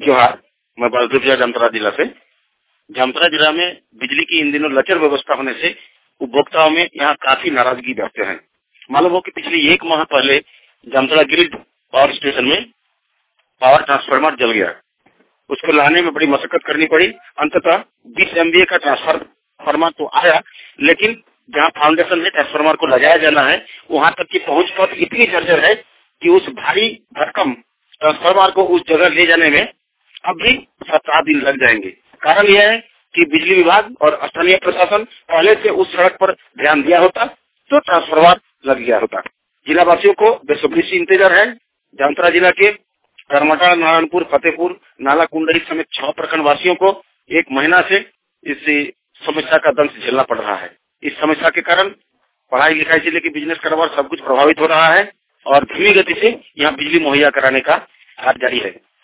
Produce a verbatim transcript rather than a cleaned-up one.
जोहार, मैं बलदेव जिला जामताड़ा जिला से। जामताड़ा जिला में बिजली की इन दिनों लचर व्यवस्था होने से उपभोक्ताओं में यहाँ काफी नाराजगी व्यक्त है। मालूम हो कि पिछले एक माह पहले जामताड़ा ग्रिड पावर स्टेशन में पावर ट्रांसफार्मर जल गया। उसको लाने में बड़ी मशक्कत करनी पड़ी। अंततः बीस एमवीए का ट्रांसफार्मर तो आया, लेकिन जहाँ फाउंडेशन में ट्रांसफार्मर को लगाया जाना है वहां तक की पहुंच पथ इतनी जर्जर है कि उस भारी भरकम ट्रांसफार्मर को उस जगह ले जाने में अभी सात आठ दिन लग जाएंगे। कारण यह है कि बिजली विभाग और स्थानीय प्रशासन पहले से उस सड़क पर ध्यान दिया होता तो ट्रांसफार्मर लग गया होता। जिला वासियों को बेसब्री से इंतजार है। जामताड़ा जिला के करमाटा, नारायणपुर, फतेहपुर, नाला कुंडरी समेत छह प्रखंड वासियों को एक महीना से इस समस्या का दंश झेलना पड़ रहा है। इस समस्या के कारण पढ़ाई लिखाई से लेकर बिजनेस कारोबार सब कुछ प्रभावित हो रहा है और धीमी गति से यहाँ बिजली मुहैया कराने का कार्य जारी है।